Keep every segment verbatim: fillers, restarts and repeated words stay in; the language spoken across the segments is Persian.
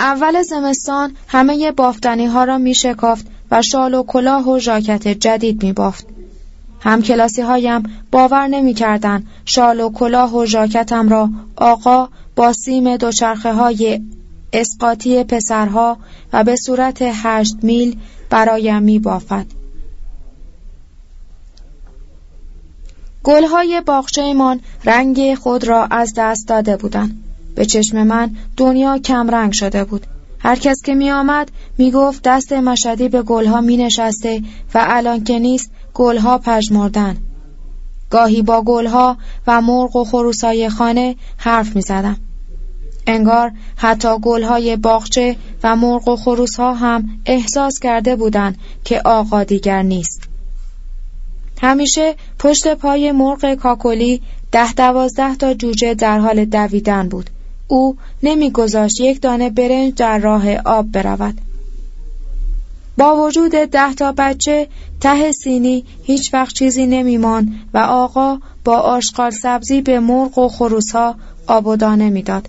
اول زمستان همه بافتنی ها را می شکافت و شال و کلاه و ژاکت جدید می بافت. همکلاسی هایم باور نمی کردن شال و کلاه و ژاکتم را آقا با سیم دوچرخه های اسقاطی پسرها و به صورت هشت میل برایم می بافد. گلهای باغچه‌مان رنگ خود را از دست داده بودند. به چشم من دنیا کم رنگ شده بود. هر کس که می آمد می گفت دست مشهدی به گلها می نشسته و الان که نیست گلها پژمردن. گاهی با گلها و مرغ و خروسای خانه حرف می زدم. انگار حتی گلهای باغچه و مرغ و خروسها هم احساس کرده بودند که آقا دیگر نیست. همیشه پشت پای مرغ کاکلی ده دوازده تا جوجه در حال دویدن بود. او نمیگذاشت یک دانه برنج در راه آب برود. با وجود ده تا بچه ته سینی هیچ وقت چیزی نمیمان و آقا با آشغال سبزی به مرغ و خروسها آب و دانه میداد.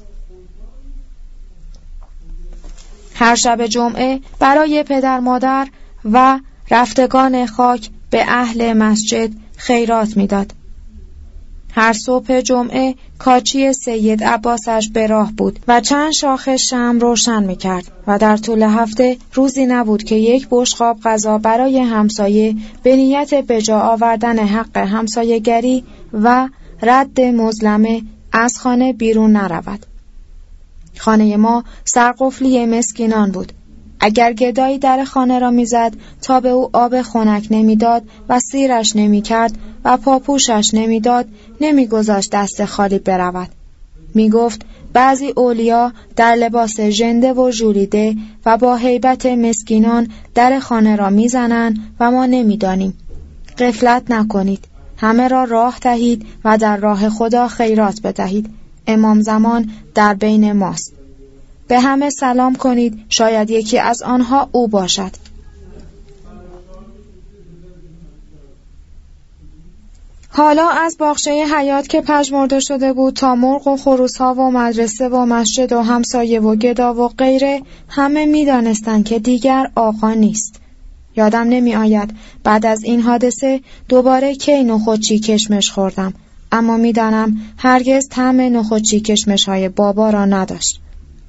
هر شب جمعه برای پدر مادر و رفتگان خاک به اهل مسجد خیرات میداد. هر صبح جمعه کاچی سید عباسش به راه بود و چند شاخه شمع روشن میکرد و در طول هفته روزی نبود که یک بشقاب غذا برای همسایه به نیت به جا آوردن حق همسایه‌گری و رد مظلمه از خانه بیرون نرود. خانه ما سرقفلی مسکینان بود. اگر گدایی در خانه را میزد تا به او آب خنک نمیداد و سیرش نمیکرد و پاپوشش نمیداد، نمیگذاشت دست خالی برود. میگفت بعضی اولیا در لباس ژنده و ژولیده و با هیبت مسکینان در خانه را میزنند و ما نمیدانیم. غفلت نکنید، همه را راه دهید و در راه خدا خیرات بدهید. امام زمان در بین ماست. به همه سلام کنید، شاید یکی از آنها او باشد. حالا از باغچه حیات که پژمرده شده بود تا مرغ و خروس‌ها و مدرسه و مسجد و همسایه و گدا و غیره، همه می‌دانستند که دیگر آقا نیست. یادم نمی آید بعد از این حادثه دوباره کی نخودچی کشمش خوردم، اما می‌دانم هرگز طعم نخودچی کشمش‌های بابا را نداشت.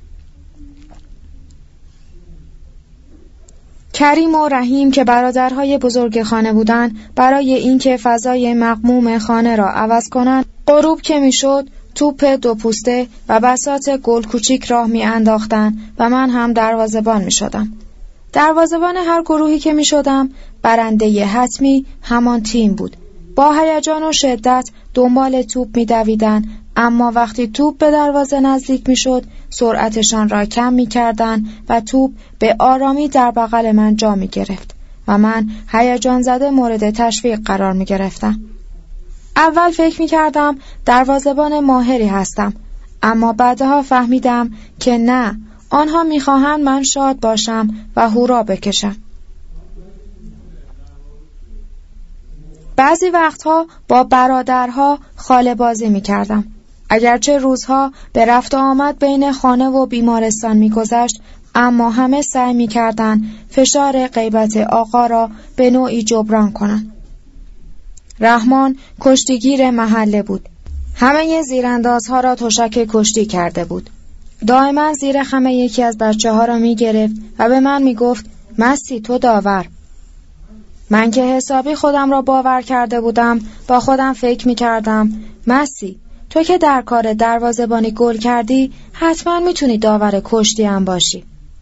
کریم و رحیم که برادرهای بزرگ خانه بودند، برای اینکه فضای مغموم خانه را عوض کنند، غروب که میشد توپ دو پوسته و بساط گل کوچیک راه می انداختند و من هم دروازه‌بان می شدم. دروازه‌بان هر گروهی که می شدم، برنده حتمی همان تیم بود. با هیجان و شدت دنبال توپ می دویدن، اما وقتی توپ به دروازه نزدیک می شد، سرعتشان را کم می کردن و توپ به آرامی در بغل من جا می گرفت و من هیجان زده مورد تشویق قرار می گرفتم. اول فکر می کردم دروازه‌بان ماهری هستم، اما بعدها فهمیدم که نه، آنها می خواهند من شاد باشم و هورا بکشم. بعضی وقتها با برادرها خاله بازی می کردم. اگرچه روزها به رفت و آمد بین خانه و بیمارستان می گذشت، اما همه سعی می کردن فشار غیبت آقا را به نوعی جبران کنند. رحمان کشتیگیر محله بود. همه زیراندازها را تشک کشتی کرده بود. دائما زیر خم یکی از بچه ها را می گرفت و به من می گفت مستی تو داور. من که حسابی خودم را باور کرده بودم، با خودم فکر می کردم مسی، تو که در کار دروازه‌بانی گل کردی، حتما می تونی داور کشتی هم باشی.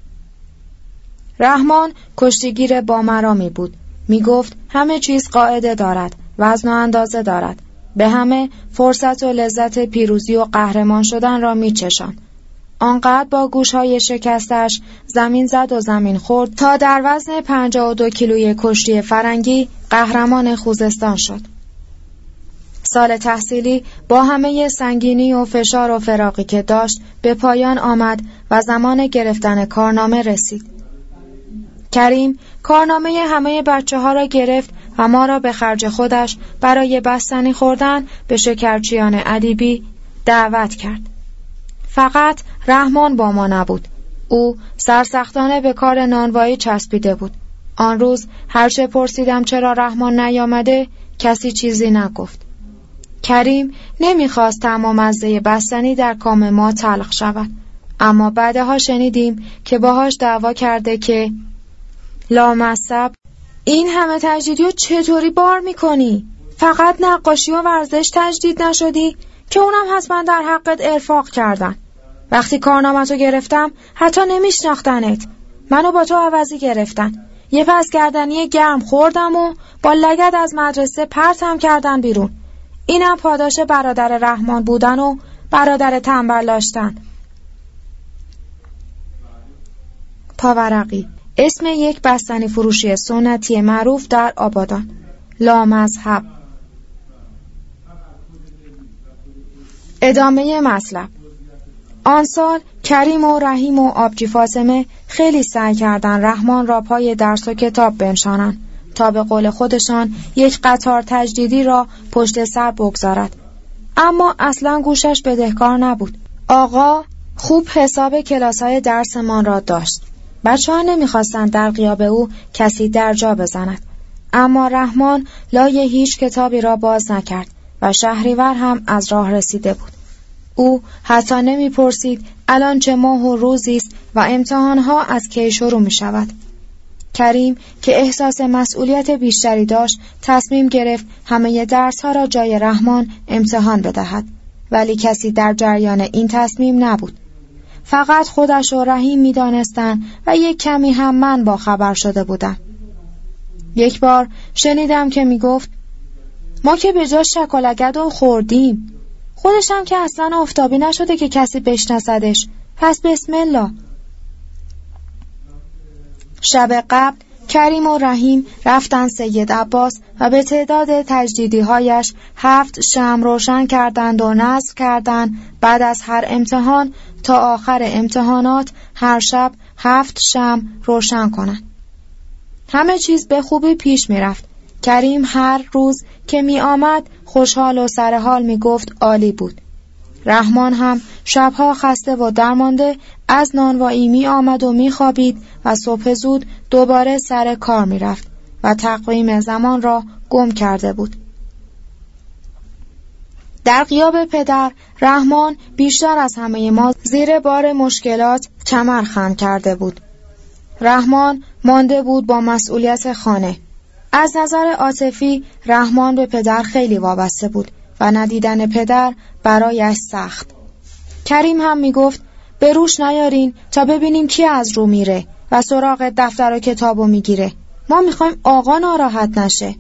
رحمان کشتیگیر با مرامی بود. می گفت همه چیز قاعده دارد، وزن و اندازه دارد. به همه فرصت و لذت پیروزی و قهرمان شدن را می چشان. آنقدر با گوشهای شکستش زمین زد و زمین خورد تا در وزن پنجاه و دو کیلوی کشتی فرنگی قهرمان خوزستان شد. سال تحصیلی با همه سنگینی و فشار و فراقی که داشت به پایان آمد و زمان گرفتن کارنامه رسید. کریم کارنامه همه بچه ها را گرفت و ما را به خرج خودش برای بستنی خوردن به شکرچیان ادیبی دعوت کرد. فقط رحمان با ما نبود. او سرسختانه به کار نانوایی چسبیده بود. آن روز هرچه پرسیدم چرا رحمان نیامده، کسی چیزی نگفت. کریم نمیخواست تمام مزه بستنی در کام ما تلخ شود، اما بعدها شنیدیم که باهاش دعوا کرده که لامصب این همه تجدیدیو چطوری بار میکنی؟ فقط نقاشی و ورزش تجدید نشدی که اونم حتما در حقت ارفاق کردن. وقتی کارنامه‌تو گرفتم حتی نمیشناختنت. منو با تو عوضی گرفتن. یه پس گردنی گرم خوردم و با لگد از مدرسه پرتم کردن بیرون. اینم پاداش برادر رحمان بودن و برادر تنبل داشتن. پاورقی اسم یک بستنی فروشی سنتی معروف در آبادان. لامذهب. ادامه مطلب. آن سال کریم و رحیم و آبجی فاطمه خیلی سعی کردن رحمان را پای درس و کتاب بنشانند تا به قول خودشان یک قطار تجدیدی را پشت سر بگذارد، اما اصلا گوشش بدهکار نبود. آقا خوب حساب کلاس‌های درسمان را داشت. بچه‌ها نمی‌خواستند در غیاب او کسی در جا بزند، اما رحمان لای هیچ کتابی را باز نکرد و شهریور هم از راه رسیده بود. او حتی نمی‌پرسید الان چه ماه و روزی است و امتحان‌ها از کی شروع می‌شود. کریم که احساس مسئولیت بیشتری داشت تصمیم گرفت همه درس‌ها را جای رحمان امتحان بدهد، ولی کسی در جریان این تصمیم نبود. فقط خودش و رحیم می‌دانستند و یک کمی هم من با خبر شده بودم. یک بار شنیدم که میگفت ما که به جاش شکلگد و خوردیم، خودش هم که اصلا آفتابی نشده که کسی بشناسدش، پس بسم الله. شب قبل کریم و رحیم رفتن سید عباس و به تعداد تجدیدی هایش هفت شمع روشن کردند و نذر کردند بعد از هر امتحان تا آخر امتحانات هر شب هفت شمع روشن کنند. همه چیز به خوبی پیش می رفت. کریم هر روز که می آمد خوشحال و سرحال می گفت عالی بود. رحمان هم شبها خسته و درمانده از نانوایی می آمد و می خوابید و صبح زود دوباره سر کار می رفت و تقویم زمان را گم کرده بود. در غیاب پدر، رحمان بیشتر از همه ما زیر بار مشکلات کمر خم کرده بود. رحمان مانده بود با مسئولیت خانه. از نظر عاطفی رحمان به پدر خیلی وابسته بود و ندیدن پدر برایش سخت. کریم هم می گفت به روش نیارین تا ببینیم کی از رو میره و سراغ دفتر و کتابو میگیره. ما میخوایم آقا ناراحت نشه.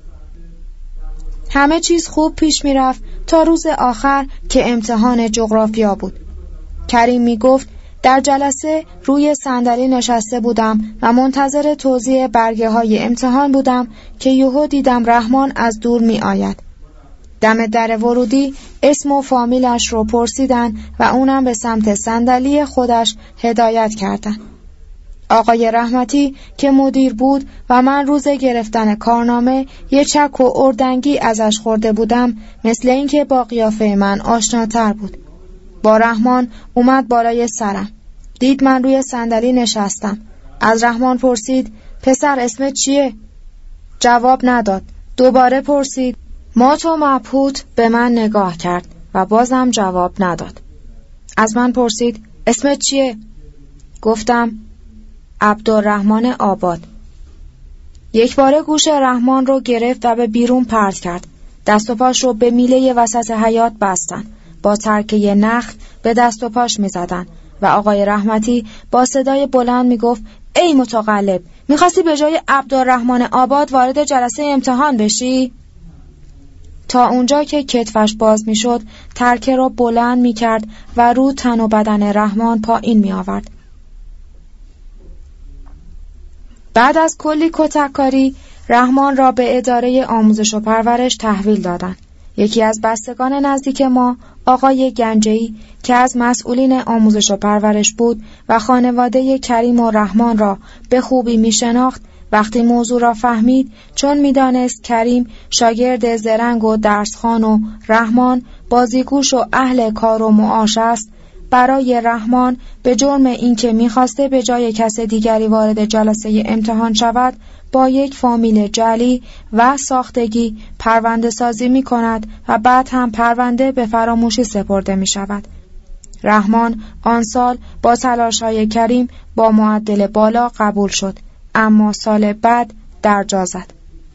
همه چیز خوب پیش میرفت تا روز آخر که امتحان جغرافیا بود. کریم می گفت در جلسه روی صندلی نشسته بودم و منتظر توزیع برگه های امتحان بودم که یهو دیدم رحمان از دور می آید. دم در ورودی اسم و فامیلش رو پرسیدن و اونم به سمت صندلی خودش هدایت کردن. آقای رحمتی که مدیر بود و من روز گرفتن کارنامه یه چک و اردنگی ازش خورده بودم، مثل اینکه با قیافه من آشناتر بود. با رحمان اومد بالای سرم. دید من روی صندلی نشستم. از رحمان پرسید پسر اسمت چیه؟ جواب نداد. دوباره پرسید. مات و مبهوت به من نگاه کرد و بازم جواب نداد. از من پرسید اسمت چیه؟ گفتم عبدالرحمن آباد. یک باره گوش رحمان رو گرفت و به بیرون پرت کرد. دست و پاش رو به میله وسط حیاط بستن. با ترکه نخل به دست و پاش می زدن و آقای رحمتی با صدای بلند می گفت ای متقلب، می خواستی به جای عبدالرحمن آباد وارد جلسه امتحان بشی؟ تا اونجا که کتفش باز می شد ترکه را بلند می کرد و رو تن و بدن رحمان پایین می آورد. بعد از کلی کتککاری رحمان را به اداره آموزش و پرورش تحویل دادند. یکی از بستگان نزدیک ما، آقای گنجه‌ای که از مسئولین آموزش و پرورش بود و خانواده کریم و رحمان را به خوبی می شناخت، وقتی موضوع را فهمید، چون می دانست کریم شاگرد زرنگ و درسخوان و رحمان بازیگوش و اهل کار و معاش است، برای رحمان به جرم اینکه می‌خواسته به جای کس دیگری وارد جلسه امتحان شود، با یک فامیل جعلی و ساختگی پرونده سازی می‌کند و بعد هم پرونده به فراموشی سپرده می‌شود. رحمان آن سال با تلاش‌های کریم با معدل بالا قبول شد، اما سال بعد درجا زد.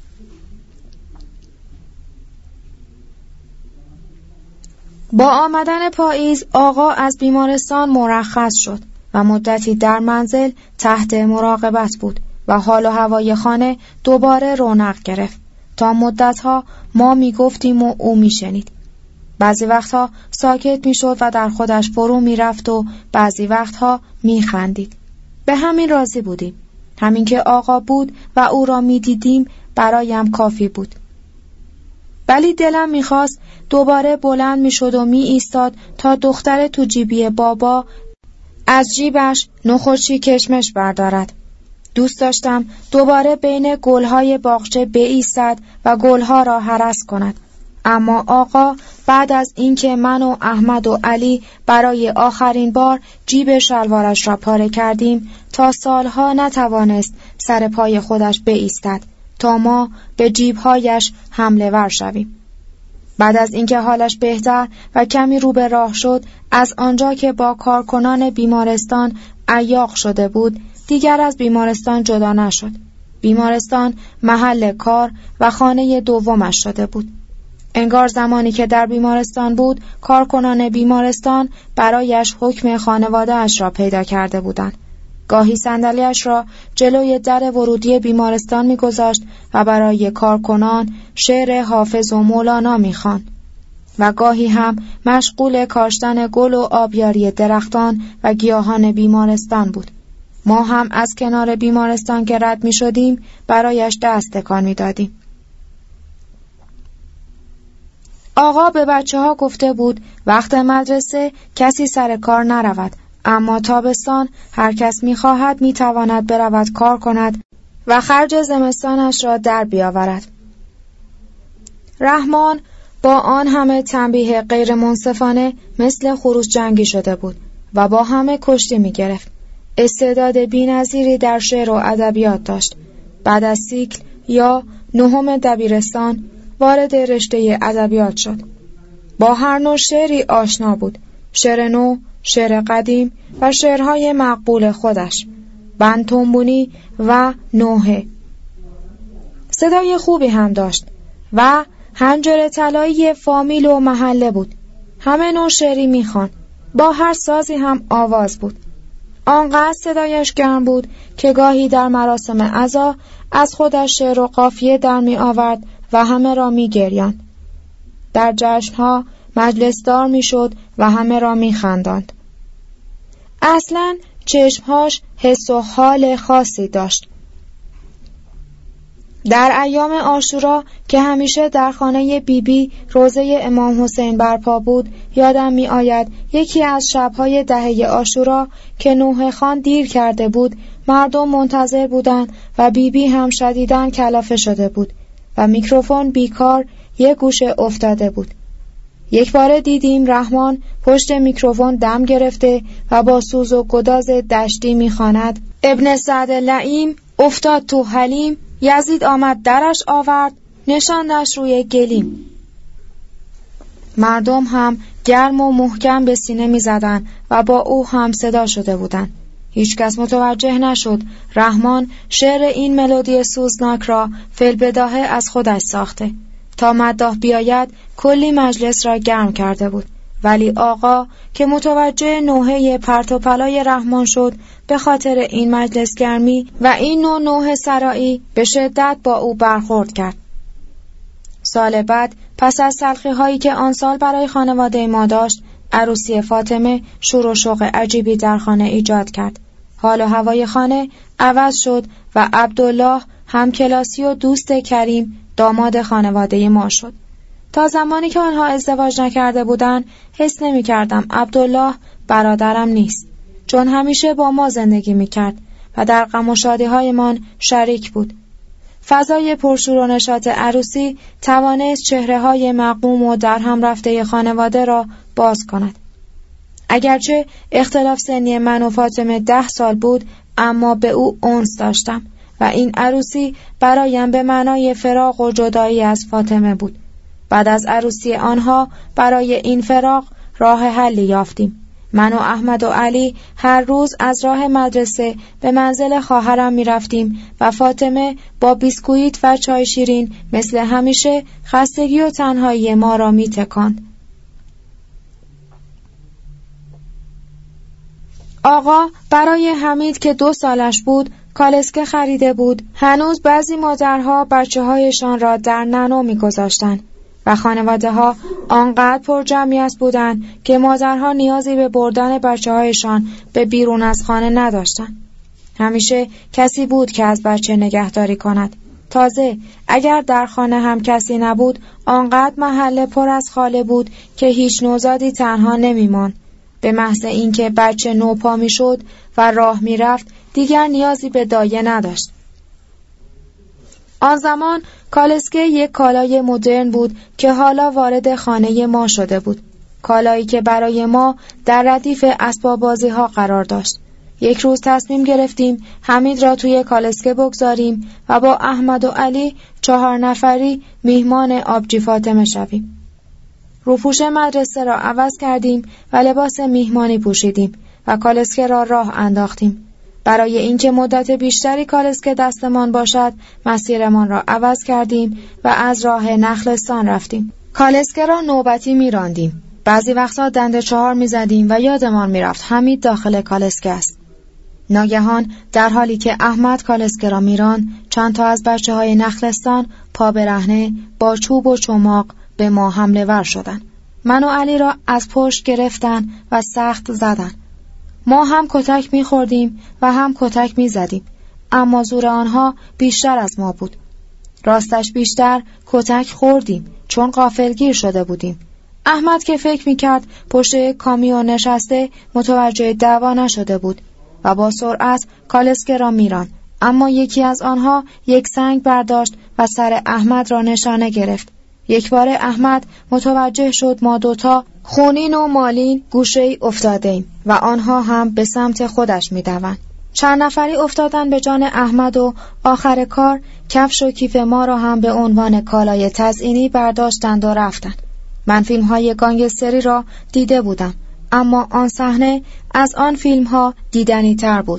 با آمدن پاییز آقا از بیمارستان مرخص شد و مدتی در منزل تحت مراقبت بود و حال و هوای خانه دوباره رونق گرفت. تا مدتها ما می گفتیم و او می شنید. بعضی وقتها ساکت می شد و در خودش فرو می رفت و بعضی وقتها می خندید. به همین راضی بودیم. همین که آقا بود و او را می دیدیم برایم کافی بود. ولی دلم می خواست دوباره بلند می شد و می ایستاد تا دختر تو جیبی بابا از جیبش نخورچی کشمش بردارد. دوست داشتم دوباره بین گلهای باغچه بایستد و گلها را هرس کند. اما آقا بعد از اینکه من و احمد و علی برای آخرین بار جیب شلوارش را پاره کردیم، تا سالها نتوانست سر پای خودش بایستد تا ما به جیبهایش حمله ور شویم. بعد از اینکه حالش بهتر و کمی رو به راه شد، از آنجا که با کارکنان بیمارستان عیاق شده بود، دیگر از بیمارستان جدا نشد. بیمارستان محل کار و خانه دومش شده بود. انگار زمانی که در بیمارستان بود، کارکنان بیمارستان برایش حکم خانواده اش را پیدا کرده بودند. گاهی صندلی‌اش را جلوی در ورودی بیمارستان می‌گذاشت و برای کارکنان شعر حافظ و مولانا می‌خواند و گاهی هم مشغول کاشتن گل و آبیاری درختان و گیاهان بیمارستان بود. ما هم از کنار بیمارستان که رد می‌شدیم برایش دست تکان می‌دادیم. آقا به بچه‌ها گفته بود وقت مدرسه کسی سر کار نرود، اما تابستان هر کس می‌خواهد می‌تواند برود کار کند و خرج زمستانش را در بیاورد. رحمان با آن همه تنبیه غیر منصفانه مثل خروس جنگی شده بود و با همه کشتی می‌گرفت. استعداد بی‌نظیری در شعر و ادبیات داشت. بعد از سیکل یا نهم دبیرستان وارد رشته ادبیات شد. با هر نوع شعری آشنا بود. شعر نو، شعر قدیم و شعرهای مقبول خودش، بنتنبونی و نوحه. صدای خوبی هم داشت و حنجره طلایی فامیل و محله بود. همه نوع شعری میخوان. با هر سازی هم آواز بود. آنقدر صدایش گرم بود که گاهی در مراسم عزا از خودش شعر و قافیه در می آورد و همه را می گریاند. در جشنها مجلسدار می شد و همه را می خنداند. اصلاً چشمهاش حس و حال خاصی داشت. در ایام عاشورا که همیشه در خانه بیبی بی روزه امام حسین برپا بود، یادم می آید یکی از شبهای دهه عاشورا که نوحه خان دیر کرده بود، مردم منتظر بودند و بیبی بی هم شدیداً کلافه شده بود و میکروفون بیکار یک گوشه افتاده بود. یک بار دیدیم رحمان پشت میکروفون دم گرفته و با سوز و گداز دشتی میخواند: ابن سعد لعیم افتاد تو حلیم، یزید آمد درش آورد، نشاندش روی گلیم. مردم هم گرم و محکم به سینه میزدن و با او هم صدا شده بودند. هیچ کس متوجه نشد رحمان شعر این ملودی سوزناک را فی‌البداهه از خودش ساخته. تا مداح بیاید کلی مجلس را گرم کرده بود، ولی آقا که متوجه نوحه پرت و پلای رحمان شد، به خاطر این مجلس گرمی و این نوع نوحه سرایی به شدت با او برخورد کرد. سال بعد پس از تلخی هایی که آن سال برای خانواده ما داشت، عروسی فاطمه شور و شوق عجیبی در خانه ایجاد کرد. حال و هوای خانه عوض شد و عبدالله همکلاسی و دوست کریم داماد خانواده ما شد. تا زمانی که آنها ازدواج نکرده بودند، حس نمی کردم عبدالله برادرم نیست، چون همیشه با ما زندگی می کرد و در غم و شادی هایمان شریک بود. فضای پرشور و نشاط عروسی توانست چهره های مغموم و در هم رفته خانواده را باز کند. اگرچه اختلاف سنی من و فاطمه ده سال بود، اما به او انس داشتم و این عروسی برایم به معنای فراق و جدایی از فاطمه بود. بعد از عروسی آنها برای این فراق راه حلی یافتیم. من و احمد و علی هر روز از راه مدرسه به منزل خواهرم می رفتیم و فاطمه با بیسکویت و چای شیرین مثل همیشه خستگی و تنهایی ما را می تکاند. آقا برای حمید که دو سالش بود کالسکه خریده بود. هنوز بعضی مادرها بچه هایشان را در نانو می گذاشتن و خانواده ها آنقدر پر جمعیت بودند که مادرها نیازی به بردن بچه هایشان به بیرون از خانه نداشتند. همیشه کسی بود که از بچه نگهداری کند. تازه اگر در خانه هم کسی نبود، آنقدر محله پر از خاله بود که هیچ نوزادی تنها نمی ماند. به محض اینکه بچه نوپا می شد و راه می رفت، دیگر نیازی به دایه نداشت. آن زمان کالسکه یک کالای مدرن بود که حالا وارد خانه ما شده بود. کالایی که برای ما در ردیف اسباب بازی ها قرار داشت. یک روز تصمیم گرفتیم حمید را توی کالسکه بگذاریم و با احمد و علی چهار نفری میهمان آبجی فاطمه شویم. روپوش مدرسه را عوض کردیم و لباس میهمانی پوشیدیم و کالسکه را راه انداختیم. برای اینکه مدت بیشتری کالسکه دستمان باشد، مسیرمان را عوض کردیم و از راه نخلستان رفتیم. کالسکه را نوبتی می‌راندیم. بعضی وقتا دنده چهار می‌زدیم و یادمان می‌رفت حمید داخل کالسکه است. ناگهان در حالی که احمد کالسکه را می‌راند، چند تا از بچه‌های نخلستان پا برهنه با چوب و چماق به ما حمله ور شدند. من و علی را از پشت گرفتن و سخت زدن. ما هم کتک می‌خوردیم و هم کتک می‌زدیم، اما زور آنها بیشتر از ما بود. راستش بیشتر کتک خوردیم چون غافلگیر شده بودیم. احمد که فکر می‌کرد پشت کامیون نشسته متوجه دعوا نشده بود و با سرعت کالسکه را می‌راند، اما یکی از آنها یک سنگ برداشت و سر احمد را نشانه گرفت. یک بار احمد متوجه شد ما دوتا خونین و مالین گوشه‌ای افتادیم و آنها هم به سمت خودش می‌دوند. چند نفری افتادن به جان احمد و آخر کار کفش و کیف ما را هم به عنوان کالای تزئینی برداشتند و رفتند. من فیلم‌های گانگستری را دیده بودم، اما آن صحنه از آن فیلم‌ها دیدنی تر بود.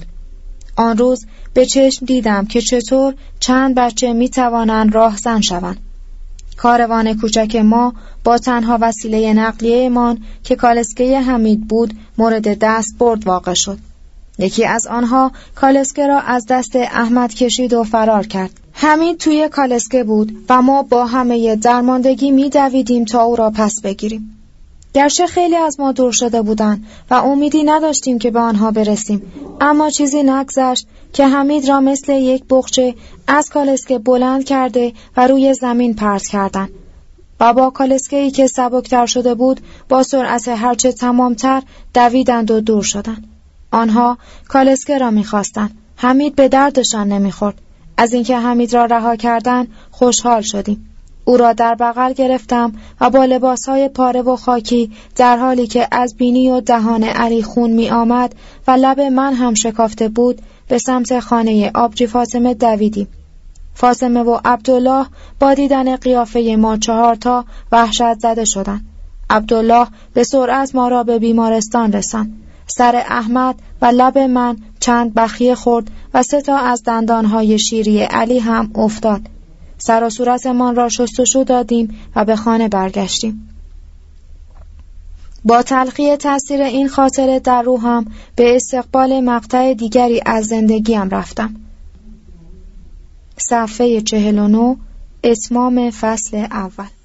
آن روز به چشم دیدم که چطور چند بچه می‌توانند راهزن شوند. کاروان کوچک ما با تنها وسیله نقلیه‌مان که کالسکه حمید بود مورد دست برد واقع شد. یکی از آنها کالسکه را از دست احمد کشید و فرار کرد. حمید توی کالسکه بود و ما با همه درماندگی می دویدیم تا او را پس بگیریم. گرچه خیلی از ما دور شده بودند و امیدی نداشتیم که به آنها برسیم، اما چیزی نگذشت که حمید را مثل یک بقچه از کالسکه بلند کرده و روی زمین پرت کردند و با کالسکه‌ای که سبکتر شده بود با سرعت هرچه تمامتر دویدند و دور شدند. آنها کالسکه را می‌خواستند. حمید به دردشان نمی‌خورد. از اینکه حمید را رها کردند خوشحال شدیم. او را در بغل گرفتم و با لباسهای پاره و خاکی در حالی که از بینی و دهان علی خون می آمد و لب من هم شکافته بود به سمت خانه آبجی فاطمه دویدیم. فاطمه و عبدالله با دیدن قیافه ما چهار تا وحشت زده شدند. عبدالله به سرعت ما را به بیمارستان رساند. سر احمد و لب من چند بخیه خورد و سه تا از دندانهای شیری علی هم افتاد. سر و صورتمان را شستشو دادیم و به خانه برگشتیم. با تلخی تاثیر این خاطره در روحم به استقبال مقطع دیگری از زندگیم رفتم. صفحه چهل و نه، اتمام فصل اول.